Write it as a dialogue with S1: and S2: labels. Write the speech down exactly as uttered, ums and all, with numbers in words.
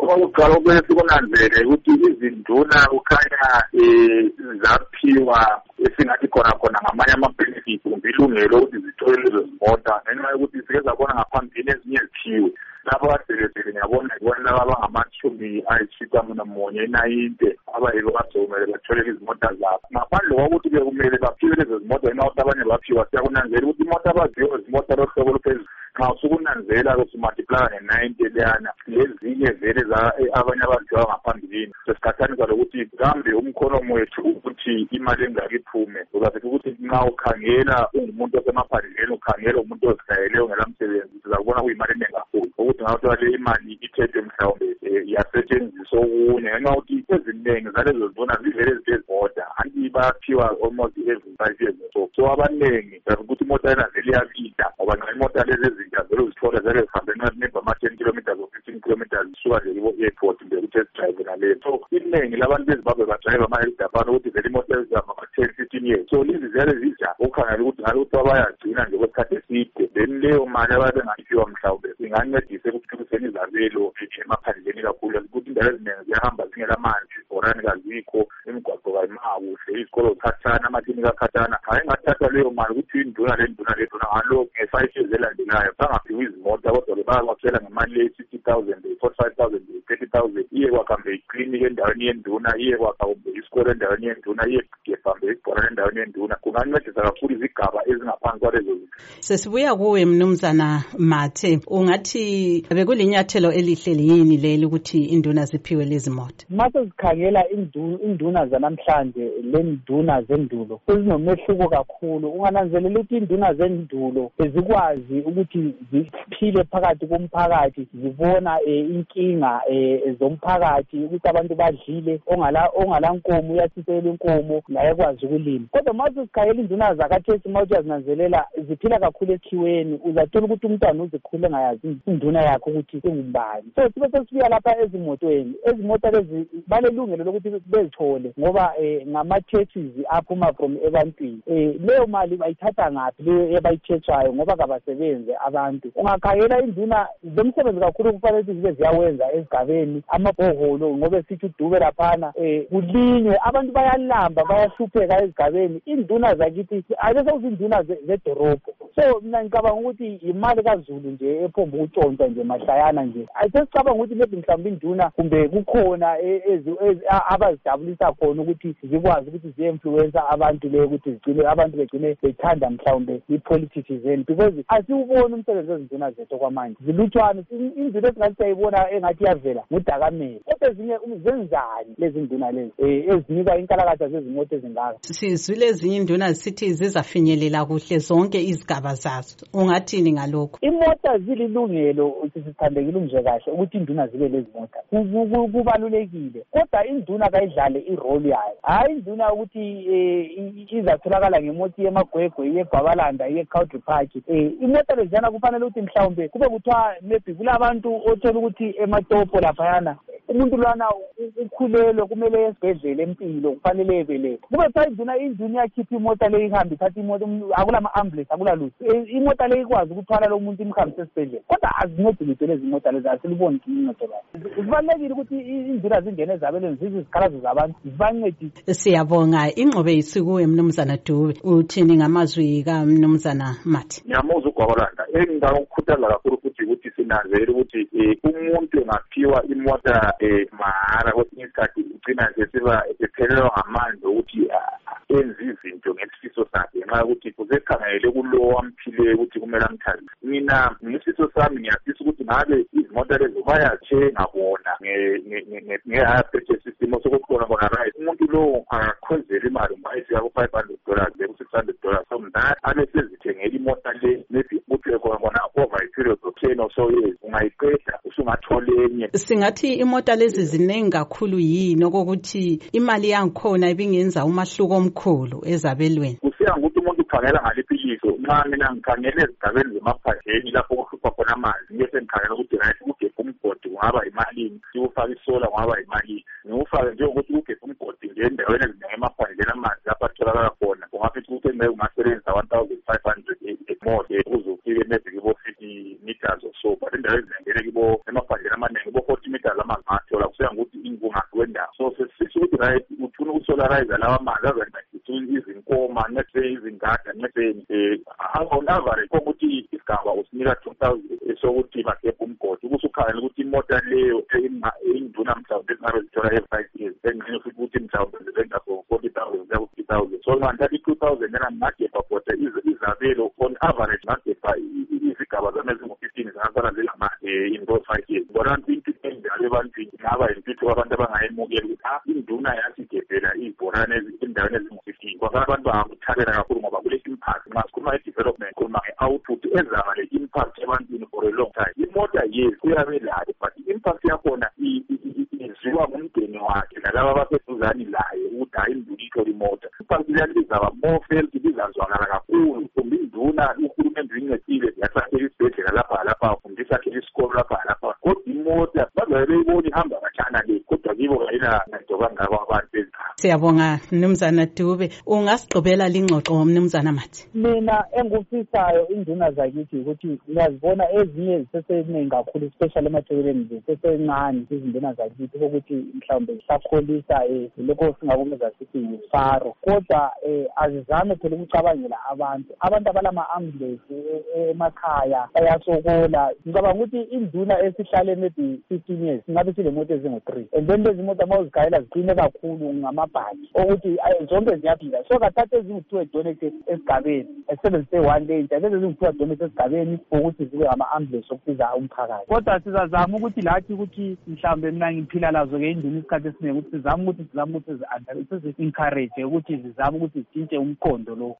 S1: Okokuqala kumele sikunanzele ukuthi izinduna kukhanya um zaphiwa esingathi khona khona ngamanye ama-benefits kumbe ilungelo ukuthi zithole lezo zimota ngenxa yokuthi sike zabona ngaphambili ezinye ziphiwe lapho kadeledele ngiyabona ibona laba abangamashumi ayisithuphamunye enayinte abayibo bazomele bathole izimota zabo ngaphandle kokuthi-ke kumele baphiwe lezo zimota ngenxa yokuthi abanye baphiwa siyakunanzela ukuthi imota abaziwe zimota lohlobo luphezulu nxa usukunanzela usumathipulaya nge-ninety leyana lezinye vele abanye abadliwa ngaphambilini sesikhathaniswa lokuthi kambe umkhonomo wethu ukuthi imali engaki iphume uzasithi ukuthi nxa ukhangela ungumuntu osemaphandleni ukhangela umuntu ozihlayele ongela msebenzi sizakubona kuyimali eningi kakhulu ukuthi ngathi le imali ithethwe mhlawumbe yasetshenziswa okunye ngenxa yokuthi eziningi zalezo zibona zivele zizezimoda anti baphiwa almost every five years so so abaningi ukuthi imoto yena vele iyabida ngoba nxa imota lezi ezintsha vele uzithola zake zihambe ngemva ama-ten kilometers or fifteen kilometers zisuka nje kibo-airport mbe ukuthi ezidrayive naleyo so iningi labantu bezimbabwe badrayive ama-helicopter ukuthi vele imoto ezihamba ama-ten fifteen years so lezi vele zija ukukhangela ukuthi ngale ukuthi bayagcina nje kwesikhathi eside then leyo mali ababe bengayiphiwa mhlawumbe ingancedisa ekuthuthukiseni izabelo emaphandleni kakhulu ukuthi indawo eziningi ziyahamba zingela manzi ibhorane kazikho imigwaqo kayimakuhle izikolo zikhathana amaklinika akhathana ayingathathwa leyo mali ukuthi induna le nduna le nduna ngalo nge-five years elandelayo bangaphiwa izimota kodwa bayakwakhela ngemali ye-sixty thousand forty-five thousand thirty thousand iye kwakhambe ikliniki endaweni yenduna iye kwakhambe isikolo endaweni yenduna iye gebhambe ibhorane endaweni yenduna kungancedisa kakhulu izigaba ezingaphansi kwalezo zinto.
S2: Sesibuya kuwe Mnumzana Mathe, ungathi bekulinyathelo elihle yini leli ukuthi induna ziphiwe lezi moto?
S3: Mase sikhangela induna zanamhlanje lenduna zendulo kuzinomehluko kakhulu. Ungananzelela ukuthi induna zendulo bezikwazi ukuthi ziphile phakathi komphakathi zibona inkinga zomphakathi ukuthi abantu badlile ongala ongala nkomo uyasisela inkomo naye ekwazi ukulima. Kodwa mase sikhangela induna zakathesi mawuthi yazinanzelela ziphila kakhulu ekhiweni uzathola ukuthi umntwana uzikhule ngayazi induna yakhe ukuthi ingubani. So sibe sesifika lapha ezimotweni ezimota lezi balelungelo lokuthi bezithole ngoba ngama-taxes aphuma from ebantwini leyo mali bayithatha ngaphi leyo ebayithetshayo ngoba kabasebenze abantu. Ungakhangela induna zomsebenzi kakhulu kufanele ukuthi zibe ziyawenza ezigabeni amabhoholo ngoba sithi udube laphana kulinywe abantu bayalamba bayahlupheka ezigabeni induna zakithi ake sokuzinduna zedorobho. So mina ngicabanga ukuthi imali kaZulu nje ephomba ukutshontshwa nje mahlayana nje ayisesicabanga ukuthi maybe mhlawumbe induna kumbe kukhona abazijabulisa khona ukuthi zikwazi ukuthi zi-influencer abantu le ukuthi zigcine abantu begcine bethanda mhlawumbe i-politics zeni because asiwuboni umsebenzi wezinduna zethu kwamanje ziluthwane induna esingathi sayibona engathi iyavela ngudakamele kodwa ezinye zenzani lezi nduna lezi ezinika inkalakatha zezimoto ezingaka.
S2: Sizwile ezinye induna zisithi zizafinyelela kuhle zonke izigaba zazo, ungathini ngalokho?
S3: Imota zililungelo sisithandekile umzwe kahle ukuthi induna zibe lezi mota kubalulekile kodwa induna kayidlale irole yayo hayi induna ukuthi izatholakala ngemota yemagwegwe yebhabalanda ye-Country Park. Imota leziyana kufanele ukuthi mhlawumbe kube kuthiwa maybe kulabantu othola ukuthi ematopo laphayana umuntu lwana ukhulelwe kumele esibhedlela empilo kufanele ebele kube kuthiwa induna induna iyakhipha imota leyo ihambe ithatha imoto akulama-ambulance akulalutho imota leyo ikwazi ukuthwala lo muntu imhambise esibhedlela kodwa azincedi lutho lezi mota lezi asiliboni incedo layo. Kubalulekile ukuthi induna zingene ezabelweni zizwe izikhalazo zabantu zibancedise.
S2: Siyabonga ingqobe isikuwe Mnumzana Dube, uthini ngamazwi kaMnumzana Mathe?
S1: Ngiyamuzwa uGwabalanda engingakukhuthaza kakhulu futhi ukuthi sinanzele ukuthi umuntu engaphiwa imota mahara kwesinye isikhathi ugcina nje siba ephelelwa ngamandla ukuthi enze izinto ngesifiso sakhe ngenxa yokuthi kuzekhangele kulowo wamphileyo ukuthi kumele amthathe. Mina ngesifiso sami ngiyafisa ukuthi ngabe izimota lezo bayathenga bona nge-hire purchase system sokukhona bona right umuntu lowo akakhonzela imali mayifika ku-five hundred dollars ku-six hundred dollars so mna abe sezithengela imota le maybe kuthi khona bona over a period of ten or so years ungayiqeda usungathole enye.
S2: Singathi imota lezi ziningi kakhulu yini okokuthi imali yangikhona ibingenza umahluko omkhulu ezabelweni?
S1: Kusiya ngokuthi umuntu ukhangela ngaliphi iliso. Nxa mina ngikhangela ezigabeni zemaphandleni lapho kuhlupha khona amanzi ngeke ngikhangela ukuthi right ukugebha umgodi kungaba yimalini siwufaka isola kungaba yimalini ngiwufake njengokuthi ukugebha umgodi nje endaweni eziningi emaphandleni amanzi lapho atholakala khona kungafithi ukuthi engabe ungasebenzisa one thousand five hundred mode uzofike maybe kibo fifty meters or so, but indawo ezingene kibo emaphandleni amaningi kibo forty meters amangathi ola kuseya ukuthi inkungathi wendawo. So sisho ukuthi right ufuna ukusolarize lawa amanzi azakuthi izinkoma nese izingada nese eh on average ukuthi isigaba usinika two thousand sokuthi bakepha umgodi ukusukhanya ukuthi imota leyo induna mhlawumbe esingazithola e-five years engqinyo futhi ukuthi mhlawumbe zibenza for forty thousand ya fifty thousand. So manje two thousand yena ngakepha kodwa izabelo on average ngakepha izigaba zamezingu fifteen zingakwana zilamanje in those five years. Bona into enjalo ebantwini ngaba impilo abantu abangayemukela ukuthi ah induna yasigebhela ibhorane endaweni ezingu fifteen ngoba abantu bangakuthabela kakhulu ngoba kule impact nxa sikhuluma i-development sikhuluma nge-output ezaba le impact ebantwini for a long time. Imota yes kuyabe layo but i-impact yakhona iziwa ngumndeni wakhe nalaba abaseduzane laye ukuthi hayi induna ithole imota. Impact liyani lizaba more felt lizazwakala kakhulu kumbe induna uhulumende incedile yasakhela isibhedlela lapha lapha afundisa akhela isikolo lapha lapha kodwa imota bazabe beyibona ihamba kancane le kodwa kibo kayina nto kangako abantu bezikhathi.
S2: Siyabonga Mnumzana Dube. Ungasigqibela lingxoxo Mnumzana Mathi?
S3: Mina engufisayo induna zakithi ukuthi ngiyazibona ezinye ziseseningi kakhulu especially emathekeleni zisesencane izinduna zakithi ukuthi mhlawumbe sakholisa eh lokho singakumeza sithi yifaro kodwa eh azizame phela ukucabangela abantu abantu abalama ambulance emakhaya bayasokola. Ngicabanga ukuthi induna esihlale maybe fifteen years ngabe silemoto ezingu three and then lezi moto mawuzigayela ziqine kakhulu ngamabhaki ukuthi zonke ziyaphila. So kathathe ezingu-two donate esigabeni esebenzise one day njalo lezi ezingu-two donate esigabeni ukuthi zibe ama-ambulance okusiza umphakathi. Kodwa sizazama ukuthi lathi ukuthi mhlawumbe mina ngiphila lazo ke induna isikhathi esiningi ukuthi sizame ukuthi sizame ukuthi sizi-encourage ukuthi zizame ukuthi zitshintshe umqondo lo.